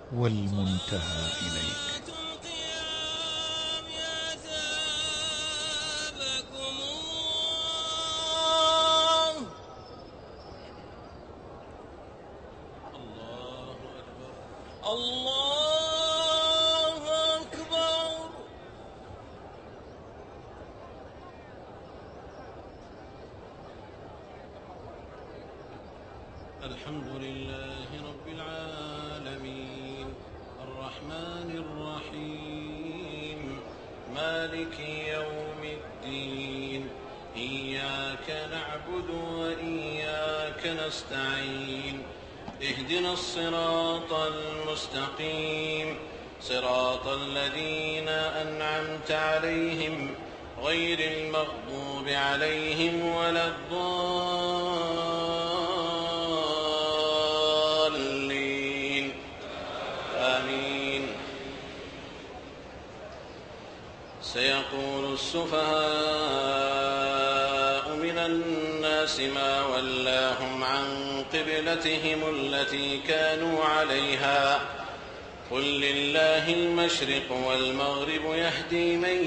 والمنتهى إليك. الحمد لله رب العالمين الرحمن الرحيم مالك يوم الدين إياك نعبد وإياك نستعين اهدنا الصراط المستقيم صراط الذين أنعمت عليهم غير المغضوب عليهم ولا الضالين آمين. سيقول السفهاء من الناس ما ولاهم عن قبلتهم التي كانوا عليها قل لله المشرق والمغرب يهدي من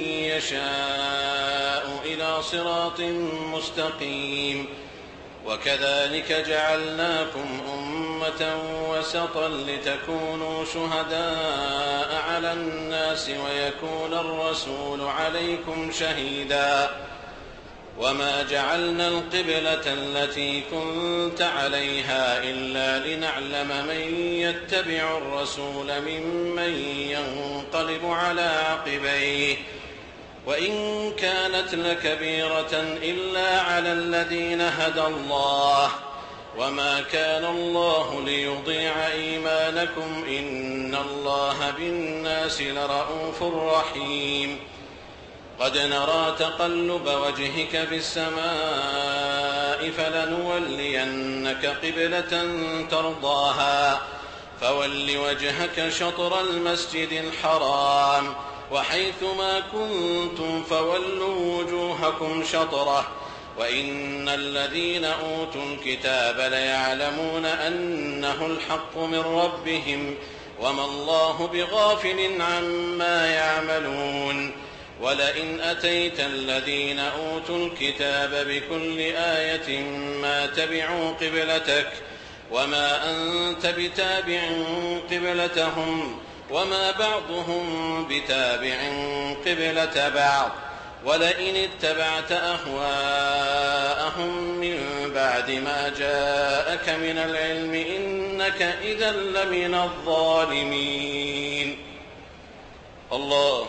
يشاء إلى صراط مستقيم وكذلك جعلناكم أمة وسطا لتكونوا شهداء على الناس ويكون الرسول عليكم شهيدا وما جعلنا القبلة التي كنت عليها إلا لنعلم من يتبع الرسول ممن ينقلب على عقبيه وإن كانت لكبيرة إلا على الذين هدى الله وما كان الله ليضيع إيمانكم إن الله بالناس لرءوف رحيم. قد نرى تقلب وجهك في السماء فلنولينك قبلة ترضاها فول وجهك شطر المسجد الحرام وحيثما كنتم فولوا وجوهكم شطره وإن الذين أوتوا الكتاب ليعلمون أنه الحق من ربهم وما الله بغافل عما يعملون. ولئن أتيت الذين أوتوا الكتاب بكل آية ما تبعوا قبلتك وما أنت بتابع قبلتهم وما بعضهم بتابع قبلة بعض ولئن اتبعت أهواءهم من بعد ما جاءك من العلم إنك إذا لمن الظالمين. الله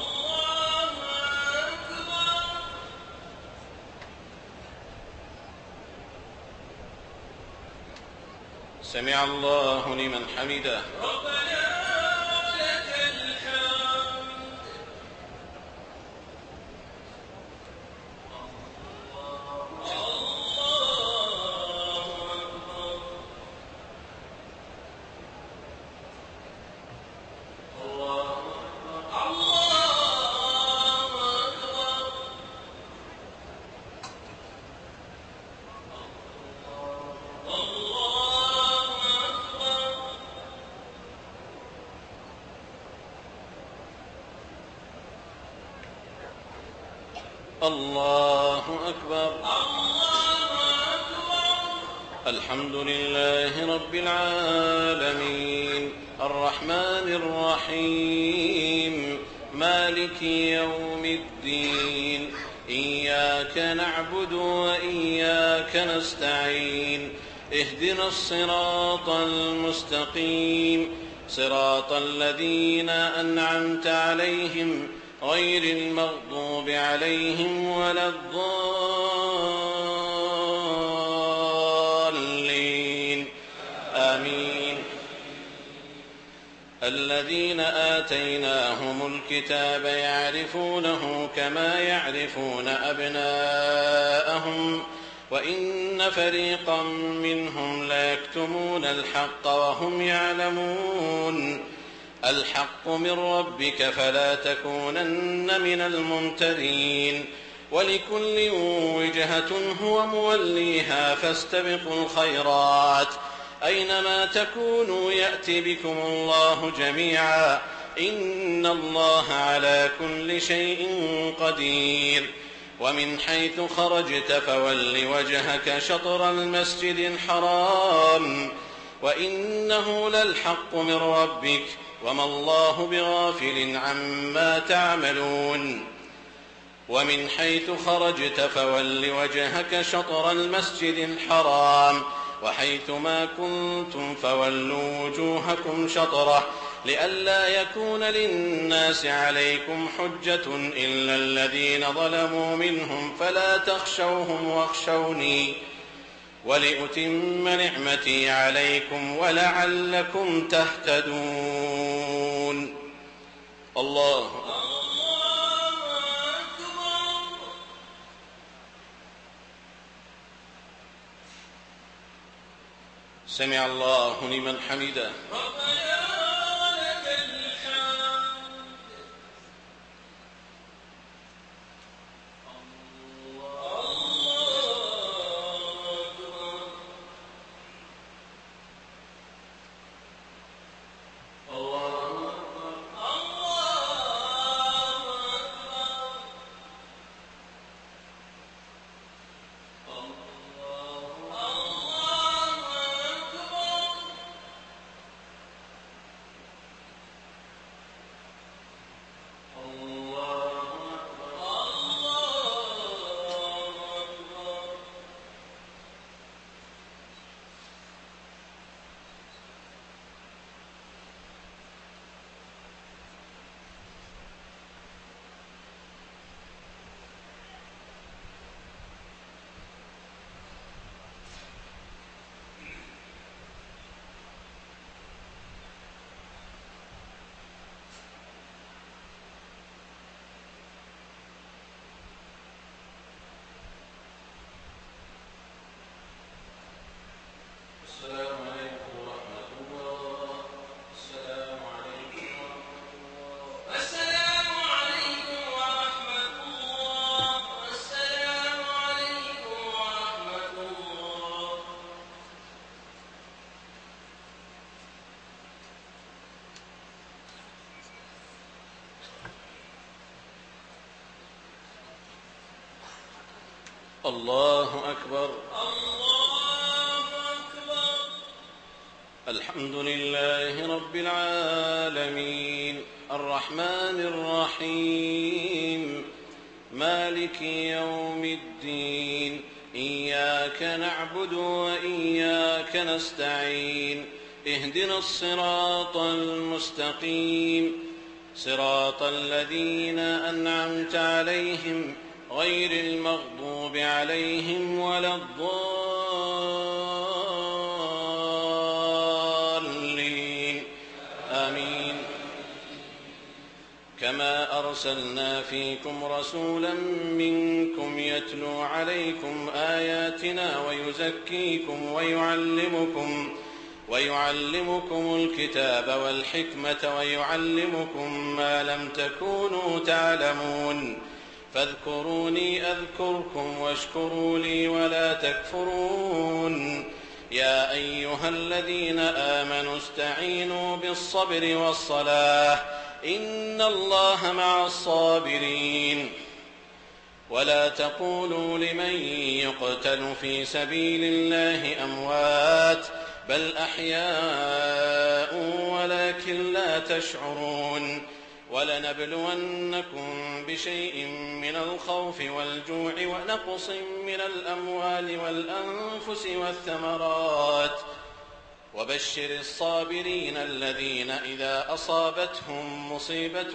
سمع الله لمن حمده ربنا ولك الحمد. الله أكبر. الحمد لله رب العالمين الرحمن الرحيم مالك يوم الدين إياك نعبد وإياك نستعين اهدنا الصراط المستقيم صراط الذين أنعمت عليهم غير المغضوب عليهم ولا الضالين آمين. الذين آتيناهم الكتاب يعرفونه كما يعرفون أبناءهم وإن فريقا منهم ليكتمون الحق وهم يعلمون. الحق من ربك فلا تكونن من الممترين ولكل وجهة هو موليها فاستبقوا الخيرات أينما تكونوا يأت بكم الله جميعا إن الله على كل شيء قدير ومن حيث خرجت فول وجهك شطر المسجد الحرام وإنه للحق من ربك وما الله بغافل عما تعملون ومن حيث خرجت فول وجهك شطر المسجد الحرام وحيث ما كنتم فولوا وجوهكم شطره لئلا يكون للناس عليكم حجة إلا الذين ظلموا منهم فلا تخشوهم واخشوني ولأتم نعمتي عليكم ولعلكم تهتدون. الله سمع الله لمن حمده. الله أكبر. الله أكبر. الحمد لله رب العالمين الرحمن الرحيم مالك يوم الدين إياك نعبد وإياك نستعين اهدنا الصراط المستقيم صراط الذين أنعمت عليهم غير المغضوب عليهم ولا الضالين آمين. كما أرسلنا فيكم رسولا منكم يتلو عليكم آياتنا ويزكيكم ويعلمكم الكتاب والحكمة ويعلمكم ما لم تكونوا تعلمون فاذكروني أذكركم واشكروا لي ولا تكفرون. يا أيها الذين آمنوا استعينوا بالصبر والصلاة إن الله مع الصابرين. ولا تقولوا لمن يقتل في سبيل الله أموات بل أحياء ولكن لا تشعرون. ولنبلونكم بشيء من الخوف والجوع ونقص من الأموال والأنفس والثمرات وبشر الصابرين الذين إذا أصابتهم مصيبة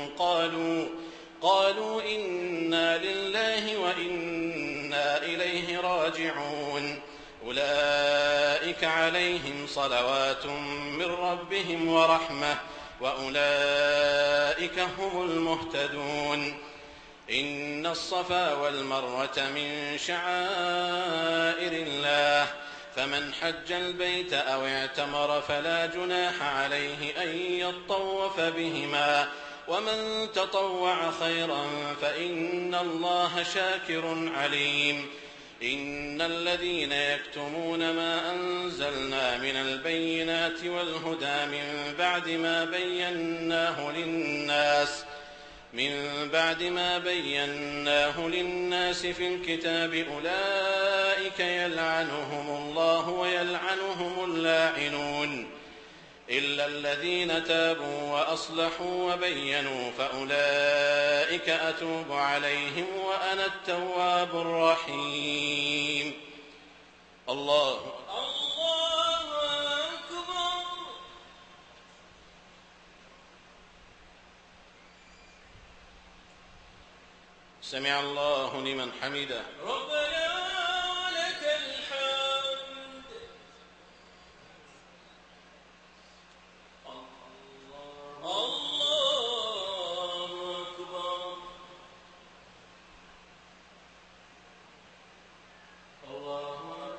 قالوا إنا لله وإنا إليه راجعون أولئك عليهم صلوات من ربهم ورحمة وأولئك هم المهتدون. إن الصفا والمروة من شعائر الله فمن حج البيت أو اعتمر فلا جناح عليه أن يطوف بهما ومن تطوع خيرا فإن الله شاكر عليم. إن الذين يكتمون ما أنزلنا من البينات والهدى من بعد ما بيناه للناس في الكتاب أولئك يلعنهم الله ويلعنهم اللاعنون إلا الذين تابوا وأصلحوا وبينوا فأولئك أتوب عليهم وأنا التواب الرحيم. الله أكبر. سمع الله لمن حمده. ربنا ولك الحمد. الله أكبر. الله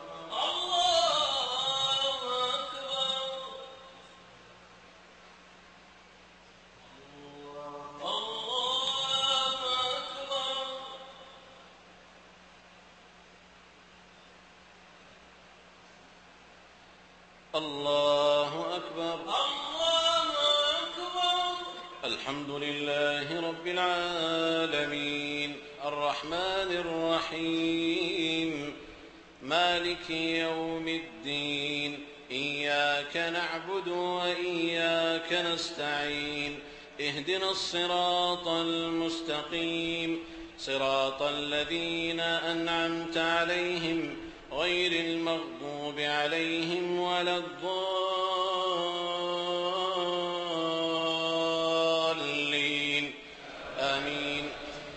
أكبر. الله أكبر. الحمد لله رب العالمين الرحمن الرحيم مالك يوم الدين إياك نعبد وإياك نستعين اهدنا الصراط المستقيم صراط الذين أنعمت عليهم غير المغضوب عليهم ولا الضالين آمين.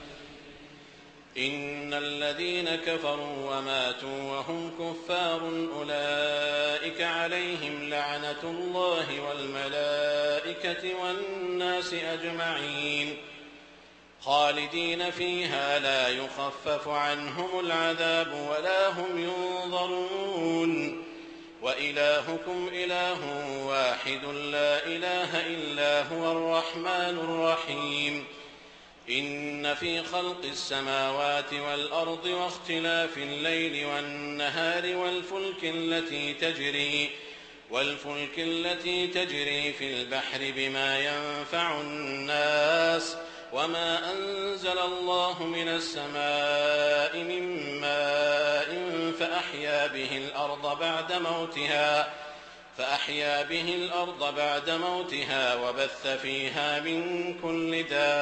إن الذين كفروا وماتوا وهم كفار أولئك عليهم لعنة الله والملائكة والناس أجمعين خالدين فيها لا يخفف عنهم العذاب ولا هم ينظرون وإلهكم إله واحد لا إله إلا هو الرحمن الرحيم. إن في خلق السماوات والأرض واختلاف الليل والنهار والفلك التي تجري في البحر بما ينفع الناس وما أنزل الله من السماء من ماء فأحيا به الأرض بعد موتها وبث فيها من كل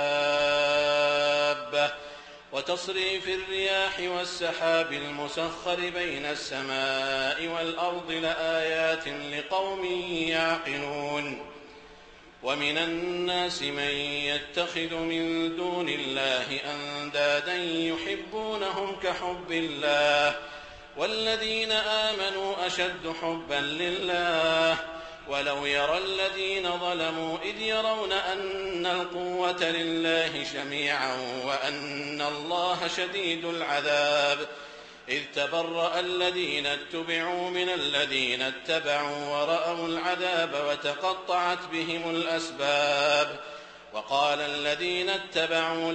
دابة وتصريف الرياح والسحاب المسخر بين السماء والأرض لآيات لقوم يعقلون. ومن الناس من يتخذ من دون الله أندادا يحبونهم كحب الله والذين آمنوا أشد حبا لله ولو يرى الذين ظلموا إذ يرون أن القوة لله جميعا وأن الله شديد العذاب إذ تبرأ الذين اتبعوا من الذين اتبعوا ورأوا العذاب وتقطعت بهم الأسباب وقال الذين اتبعوا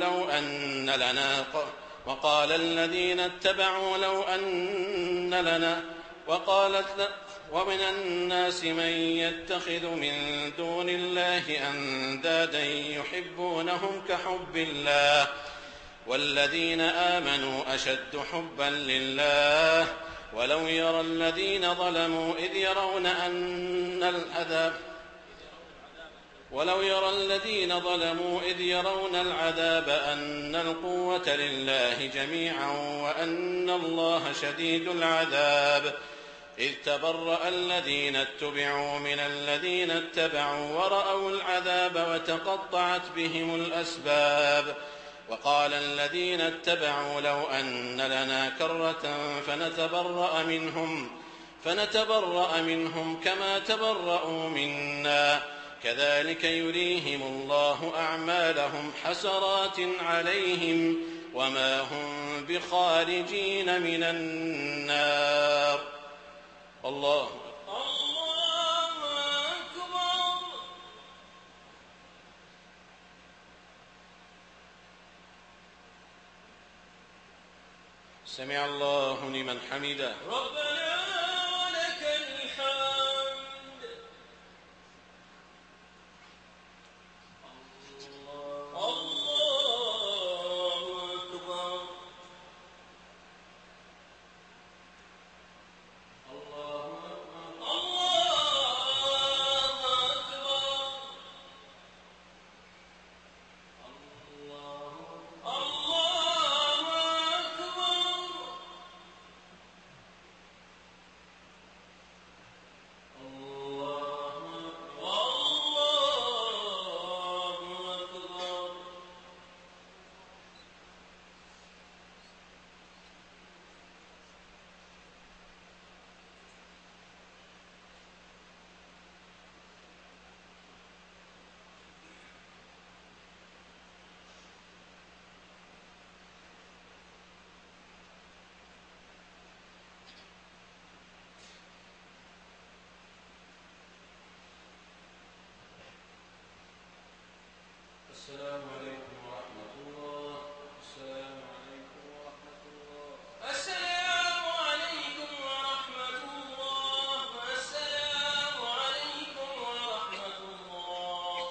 لو أن لنا ومن الناس من يتخذ من دون الله أندادا يحبونهم كحب الله والذين آمنوا أشد حبا لله ولو يرى الذين ظلموا إذ يرون العذاب أن القوة لله جميعا وأن الله شديد العذاب إذ تبرأ الذين اتبعوا من الذين اتبعوا ورأوا العذاب وتقطعت بهم الأسباب وقال الذين اتبعوا لو أن لنا كرة فنتبرأ منهم كما تبرأوا منا كذلك يريهم الله أعمالهم حسرات عليهم وما هم بخارجين من النار. الله أكبر. سمع الله لمن حمده. ربنا ولك الحمد. الله أكبر. الله أكبر. السلام عليكم ورحمة الله. السلام عليكم ورحمة الله. السلام عليكم ورحمة الله. السلام عليكم ورحمة الله.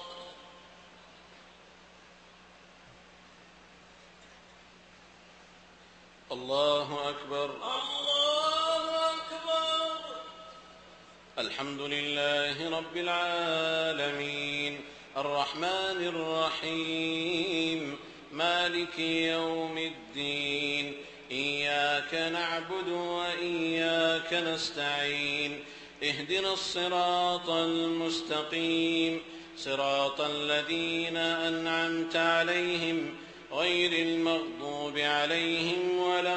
الله أكبر. الله أكبر. الحمد لله رب العالمين الرحمن الرحيم مالك يوم الدين إياك نعبد وإياك نستعين اهدنا الصراط المستقيم صراط الذين أنعمت عليهم غير المغضوب عليهم ولا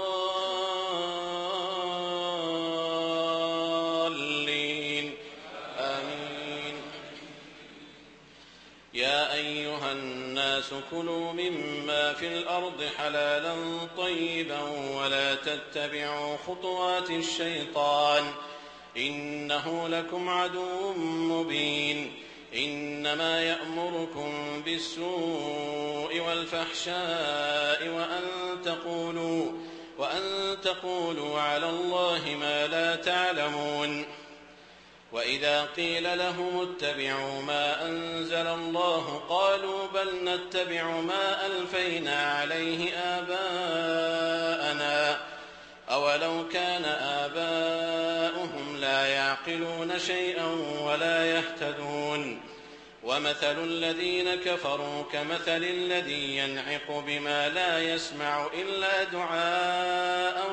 الضالين آمين. يا أيها الناس كلوا مما في الأرض حلالا طيبا ولا تتبعوا خطوات الشيطان إنه لكم عدو مبين. إنما يأمركم بالسوء والفحشاء وأن تقولوا على الله ما لا تعلمون. وإذا قيل لهم اتبعوا ما أنزل الله قالوا بل نتبع ما ألفينا عليه آباءنا أولو كان آباؤهم لا يعقلون شيئا ولا يهتدون. ومثل الذين كفروا كمثل الذي ينعق بما لا يسمع إلا دعاء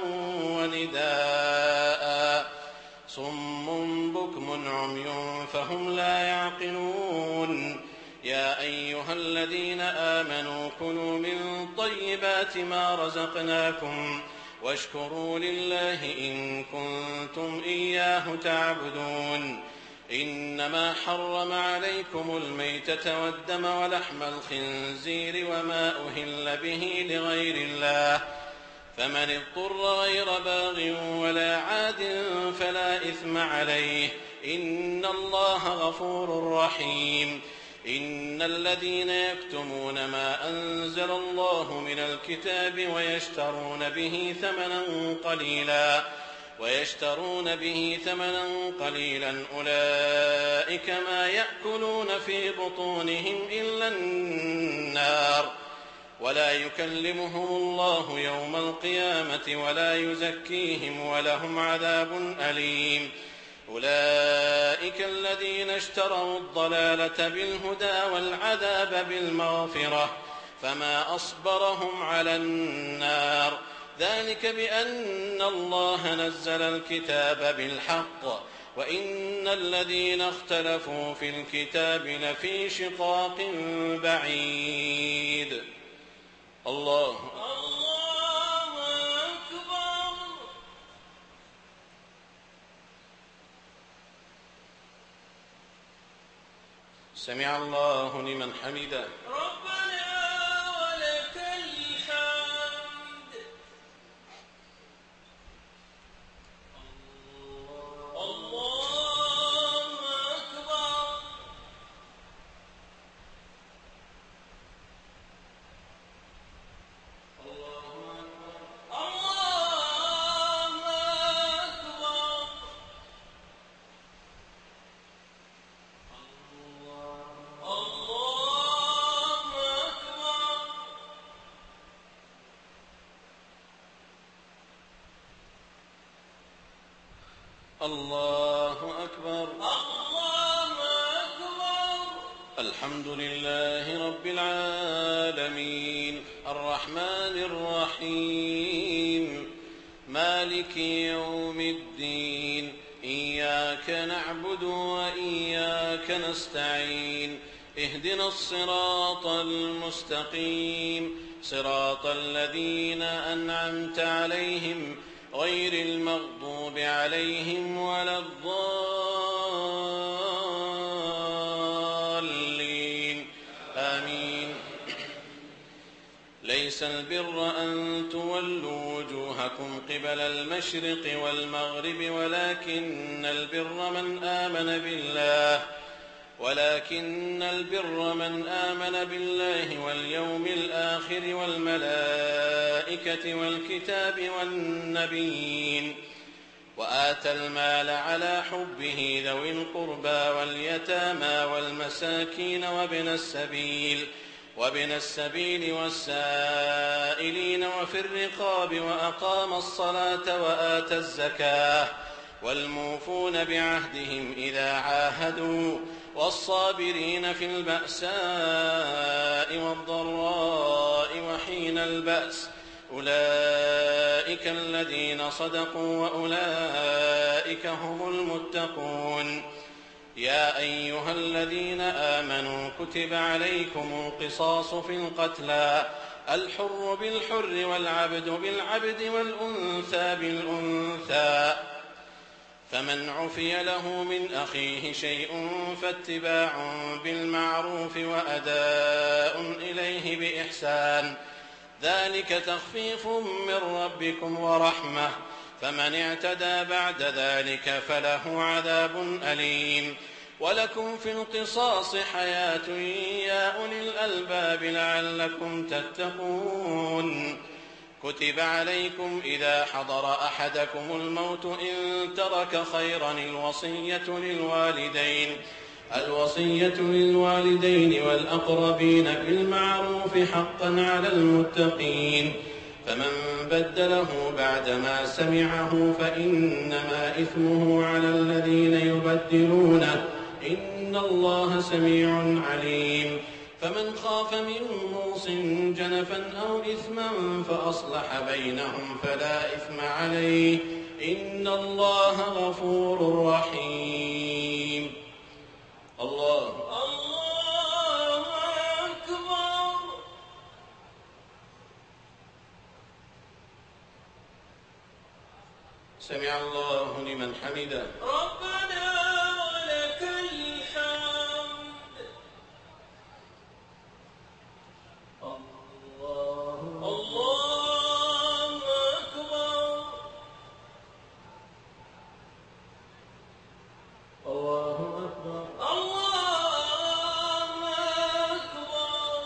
ونداء صم بكم عمي فهم لا يعقلون. يا أيها الذين آمنوا كلوا من طيبات ما رزقناكم واشكروا لله إن كنتم إياه تعبدون. إنما حرم عليكم الميتة والدم ولحم الخنزير وما أهل به لغير الله فمن اضطر غير باغ ولا عاد فلا إثم عليه إن الله غفور رحيم. إن الذين يكتمون ما أنزل الله من الكتاب ويشترون به ثمنا قليلا أولئك ما يأكلون في بطونهم إلا النار ولا يكلمهم الله يوم القيامة ولا يزكيهم ولهم عذاب أليم. أولئك الذين اشتروا الضلالة بالهدى والعذاب بالمغفرة فما أصبرهم على النار ذلك بأن الله نزل الكتاب بالحق وإن الذين اختلفوا في الكتاب لفي شقاق بعيد. الله أكبر. سمع الله لمن حمده. ربنا ولك الحمد. الله أكبر. الله أكبر. الله الله أكبر. الله أكبر. الحمد لله رب العالمين الرحمن الرحيم مالك يوم الدين إياك نعبد وإياك نستعين اهدنا الصراط المستقيم صراط الذين أنعمت عليهم غير المغضوب عليهم ولا الضالين آمين. ليس البر أن تولوا وجوهكم قبل المشرق والمغرب ولكن البر من آمن بالله واليوم الآخر والملائكة والكتاب والنبيين وآتى المال على حبه ذوي القربى واليتامى والمساكين وابن السبيل والسائلين وفي الرقاب وأقام الصلاة وآتى الزكاة والموفون بعهدهم إذا عاهدوا والصابرين في البأساء والضراء وحين البأس أولئك الذين صدقوا وأولئك هم المتقون. يا أيها الذين آمنوا كتب عليكم القصاص في القتلى الحر بالحر والعبد بالعبد والأنثى بالأنثى فمن عفي له من أخيه شيء فاتباع بالمعروف وأداء إليه بإحسان ذلك تخفيف من ربكم ورحمة فمن اعتدى بعد ذلك فله عذاب أليم. ولكم في القصاص حياة يا أولي الألباب لعلكم تتقون. كتب عليكم إذا حضر أحدكم الموت إن ترك خيرا الوصية للوالدين والأقربين بالمعروف حقا على المتقين فمن بدله بعدما سمعه فإنما إثمه على الذين يبدلونه إن الله سميع عليم. فمن خاف من موص جنفا أو إثما فأصلح بينهم فلا إثم عليه إن الله غفور رحيم. الله أكبر. سمع الله لمن حمده. ربنا ولك الحمد. الله أكبر. الله أكبر. الله أكبر.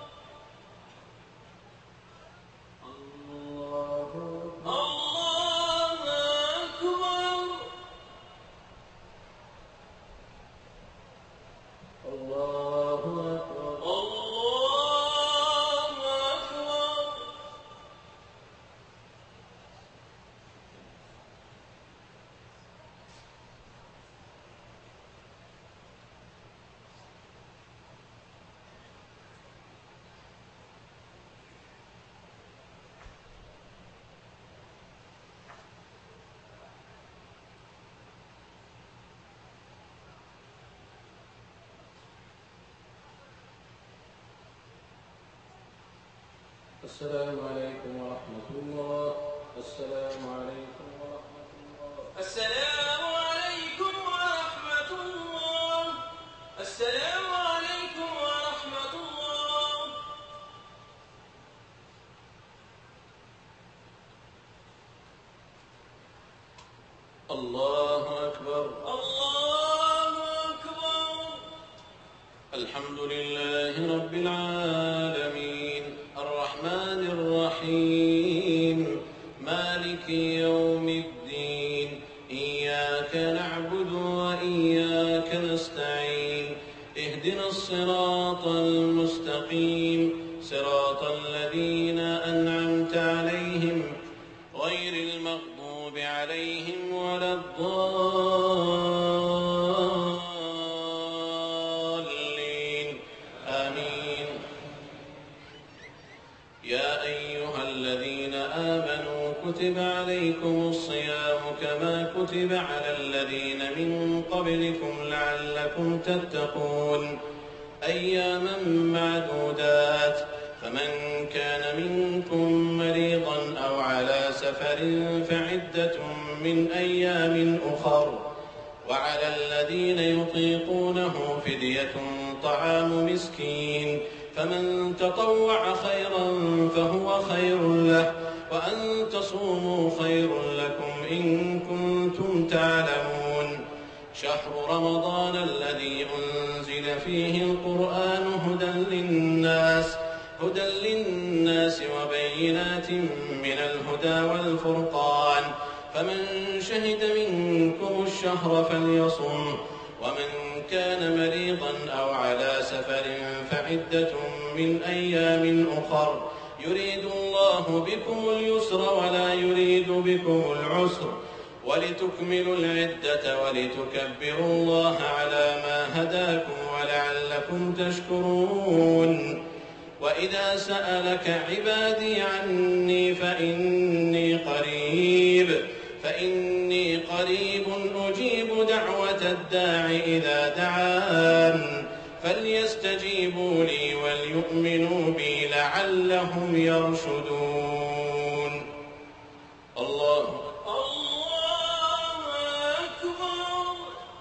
الله أكبر. الله أكبر. الله أكبر. الله أكبر. السلام عليكم ورحمة الله. السلام عليكم ورحمة الله. السلام عليكم ورحمة الله. السلام عليكم ورحمة الله. الله أكبر. الله أكبر. الحمد لله رب العالمين الرحمن الرحيم مالك يوم الدين إياك نعبد وإياك نستعين اهدنا الصراط المستقيم صراط الذين أنعمت عليهم غير المغضوب عليهم ولا الضالين كتب عليكم الصيام كما كتب على الذين من قبلكم لعلكم تتقون أياما معدودات فمن كان منكم مريضا أو على سفر فعدة من أيام أخر وعلى الذين يطيقونه فدية طعام مسكين فمن تطوع خيرا فهو خير له وأن تصوموا خير لكم إن كنتم تعلمون شهر رمضان الذي أنزل فيه القرآن هدى للناس وبينات من الهدى والفرقان فمن شهد منكم الشهر فليصم ومن كان مريضا أو على سفر فعدة من أيام أخر يريد الله بكم اليسر ولا يريد بكم العسر ولتكملوا العدة ولتكبروا الله على ما هداكم ولعلكم تشكرون وإذا سألك عبادي عني فإني قريب أجيب دعوة الداع إذا دعان فليستجيبوا لي وليؤمنوا بي لعلهم يرشدون الله أكبر.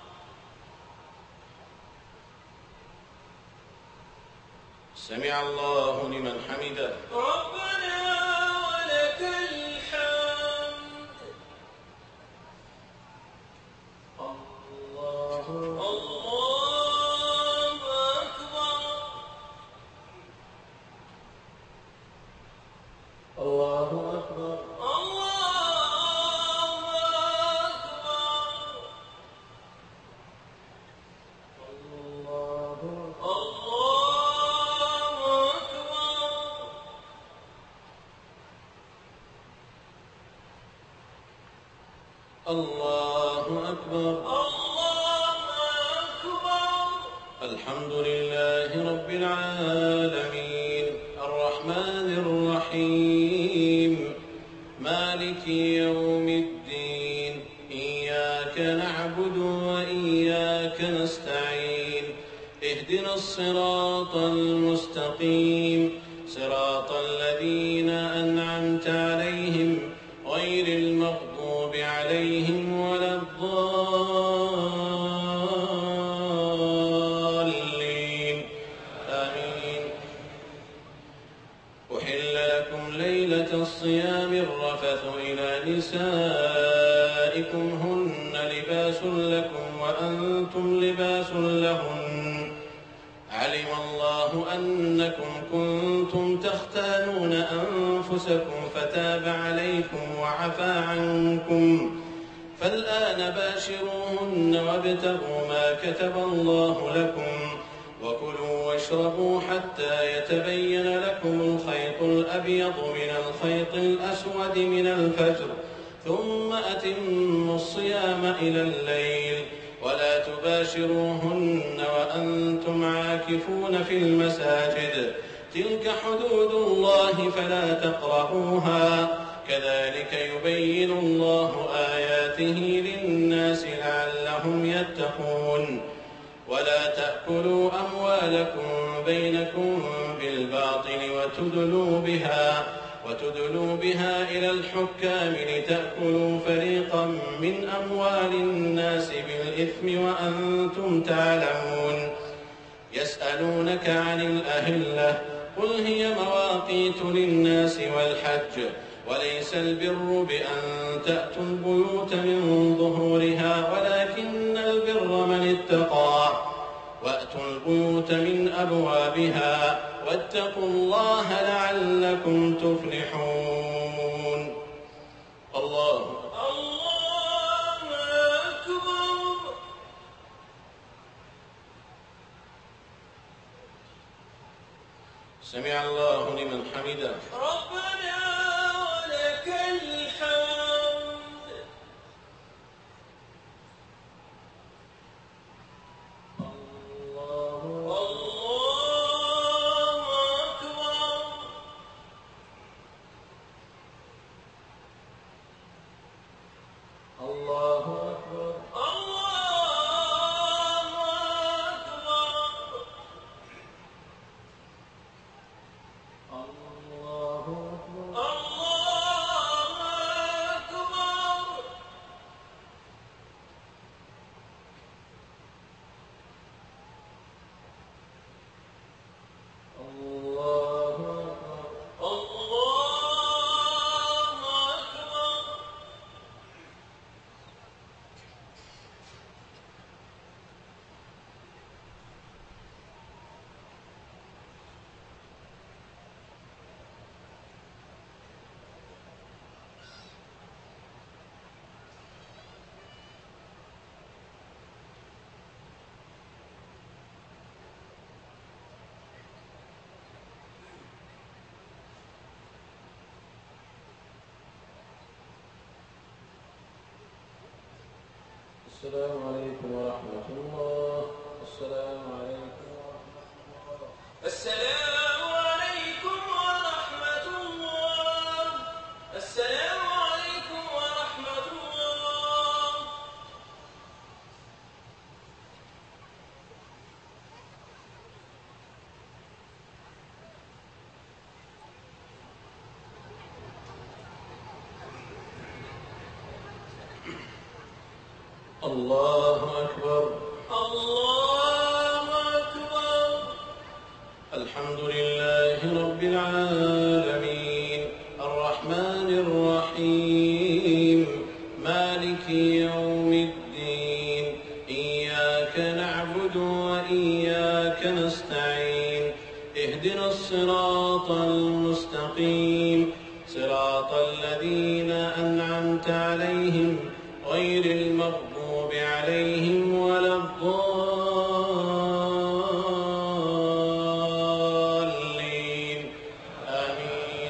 سمع الله لمن حمده ربنا ولك الحمد. الله أكبر. الله أكبر الله أكبر. الحمد لله رب العالمين الرحمن الرحيم مالك يوم الدين إياك نعبد وإياك نستعين اهدنا الصراط المستقيم صراط الذين أنعمت عليهم غير المغضوب عليهم ولا الضالين آمين. أحل لكم ليلة الصيام الرفث إلى نسائكم هن لباس لكم وأنتم لباس لهن علم الله أنكم كنتم تختانون أنفسكم فتاب عليكم وعفى عنكم فالآن باشروهن وابتغوا ما كتب الله لكم وكلوا واشربوا حتى يتبين لكم الخيط الأبيض من الخيط الأسود من الفجر ثم أتموا الصيام إلى الليل ولا تباشروهن وأنتم عاكفون في المساجد تلك حدود الله فلا تقربوها كذلك يبين الله آياته للناس لعلهم يتقون ولا تأكلوا أموالكم بينكم بالباطل وتدلوا بها إلى الحكام لتأكلوا فريقا من أموال الناس بالإثم وأنتم تعلمون يسألونك عن الأهلة قل هي مواقيت للناس والحج وليس البر بأن تأتوا البيوت من ظهورها ولكن البر من اتقى وأتوا البيوت من أبوابها واتقوا الله لعلكم تفلحون. الله أكبر. سمع الله لمن حمده ربنا ولك الحمد. الله أكبر. السلام عليكم ورحمة الله. السلام عليكم ورحمة الله. السلام عليكم ورحمة الله. السلام عليكم ورحمة الله. الله أكبر. الله أكبر. الحمد لله رب العالمين الرحمن الرحيم مالك يوم الدين إياك نعبد وإياك نستعين اهدنا الصراط المستقيم صراط الذين أنعمت عليهم غير المغضوب عليهم ولا الضالين آمين.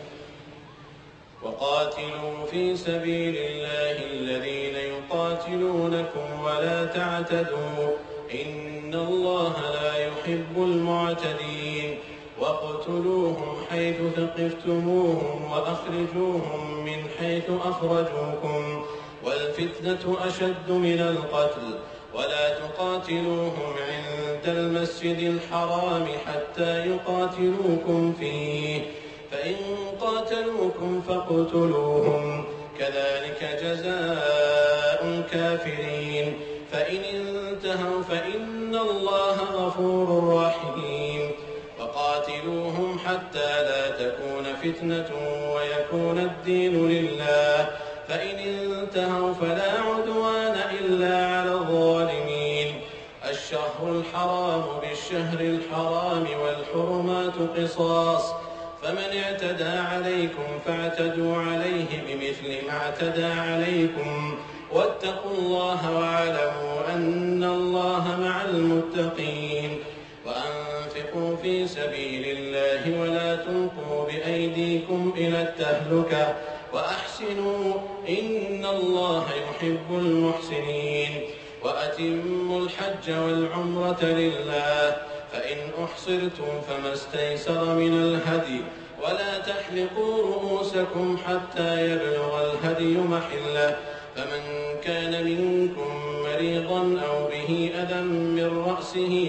وقاتلوا في سبيل الله الذين يقاتلونكم ولا تعتدوا إن الله لا يحب المعتدين. واقتلوهم حيث ثقفتموهم وأخرجوهم من حيث أخرجوكم والفتنة أشد من القتل ولا تقاتلوهم عند المسجد الحرام حتى يقاتلوكم فيه فإن قاتلوكم فاقتلوهم كذلك جزاء الكافرين. فإن انتهوا فإن الله غفور رحيم. وقاتلوهم حتى لا تكون فتنة ويكون الدين لله فإن انتهوا فلا عدوان إلا على الظالمين. الشهر الحرام بالشهر الحرام والحرمات قصاص فمن اعتدى عليكم فاعتدوا عليه بمثل ما اعتدى عليكم واتقوا الله واعلموا أن الله مع المتقين. وأنفقوا في سبيل الله ولا تلقوا بأيديكم إلى التهلكة وأحسنوا إن الله يحب المحسنين. وأتموا الحج والعمرة لله فإن أحصرتم فما استيسر من الهدي ولا تحلقوا رؤوسكم حتى يبلغ الهدي محله. فمن كان منكم مريضا أو به أذى من رأسه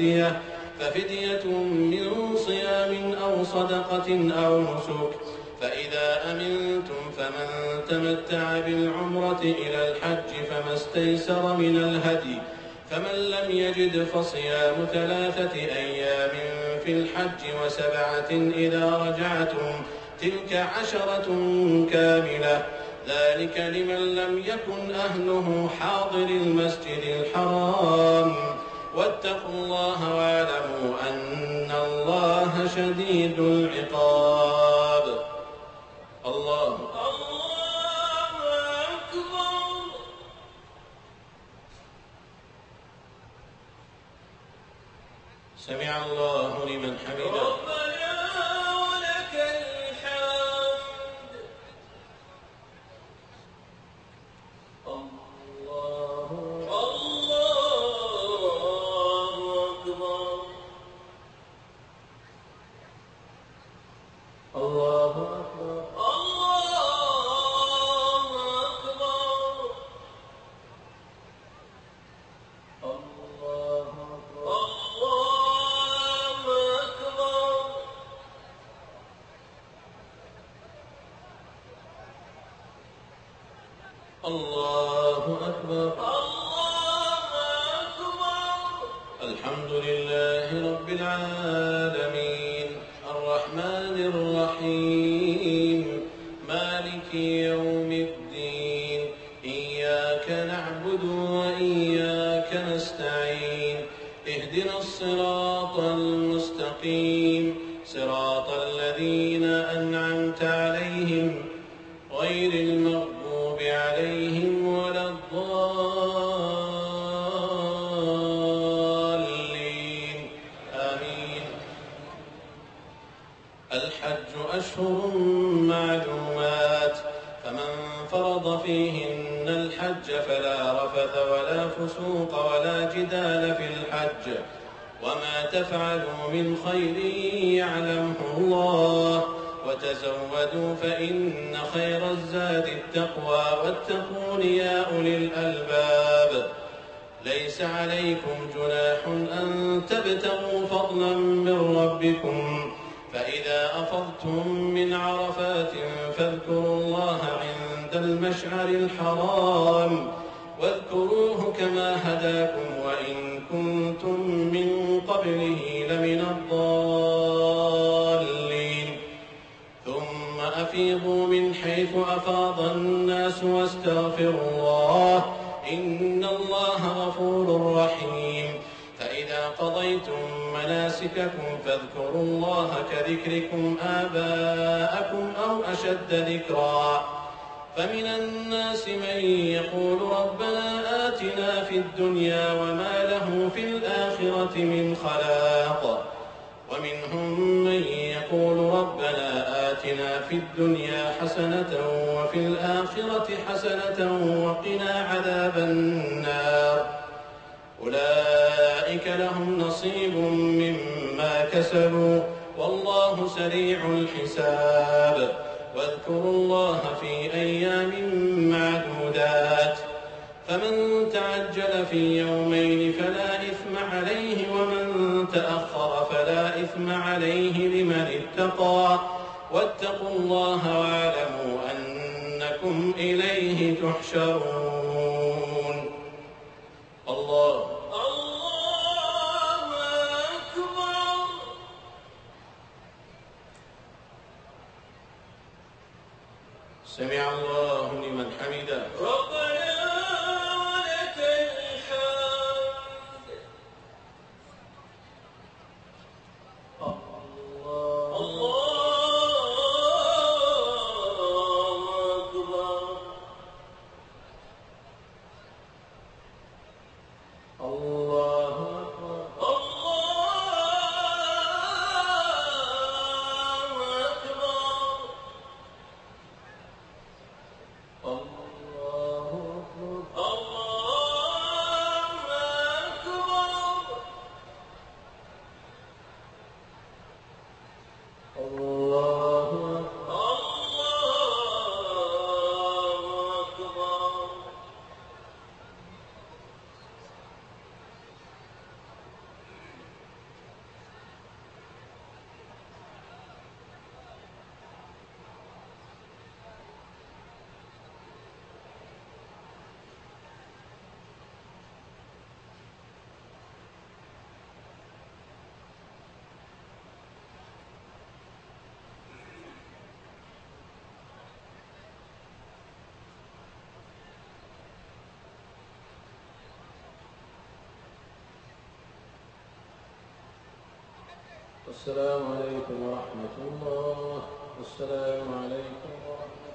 ففدية من صيام أو صدقة أو نسك. فإذا أمنتم فمن تمتع بالعمرة إلى الحج فما استيسر من الهدي فمن لم يجد فصيام 3 أيام في الحج و7 إذا رجعتم تلك 10 كاملة ذلك لمن لم يكن أهله حاضر المسجد الحرام. واتقوا الله واعلموا أن الله شديد العقاب. الله أكبر. سمع الله لمن حمده. ربنا ولك الحمد. الله أكبر. الله أكبر. الله أكبر. الحمد لله رب العالمين الرحمن الرحيم مالك يوم الدين إياك نعبد وإياك نستعين اهدنا الصراط المستقيم صراط الذين أنعمت عليهم غير المغضوب عليهم ولا الضالين آمين. الحج أشهر معلومات فمن فرض فيهن الحج الحج فلا رفث ولا فسوق ولا جدال في الحج وما تفعلوا من خير يعلمه الله وتزودوا فإن خير الزاد التقوى واتقون يا أولي الألباب ليس عليكم جناح أن تبتغوا فضلا من ربكم فإذا أفضتم من عرفات فاذكروا الله عند المشعر الحرام واذكروه كما هداكم وإن كنتم من قبله لمن الضالين ثم أفيضوا من حيث أفاض الناس واستغفروا الله إن الله غفور رحيم فإذا قضيتم مناسككم فاذكروا الله كذكركم آباءكم أو أشد ذكرا فمن الناس من يقول ربنا آتنا في الدنيا وما له في الآخرة من خلاق ومنهم من يقول ربنا آتنا في الدنيا حسنة وفي الآخرة حسنة وقنا عذاب النار أولئك لهم نصيب مما كسبوا والله سريع الحساب واذكروا الله في أيام معدودات فمن تعجل في يومين فلا إثم عليه ومن تأخر فلا إثم عليه لمن اتقى واتقوا الله واعلموا أنكم إليه تحشرون الله أكبر. سمع الله لمن حمده ربنا ولك الحمد. الله أكبر. الله أكبر السلام عليكم ورحمة الله. السلام عليكم ورحمة الله.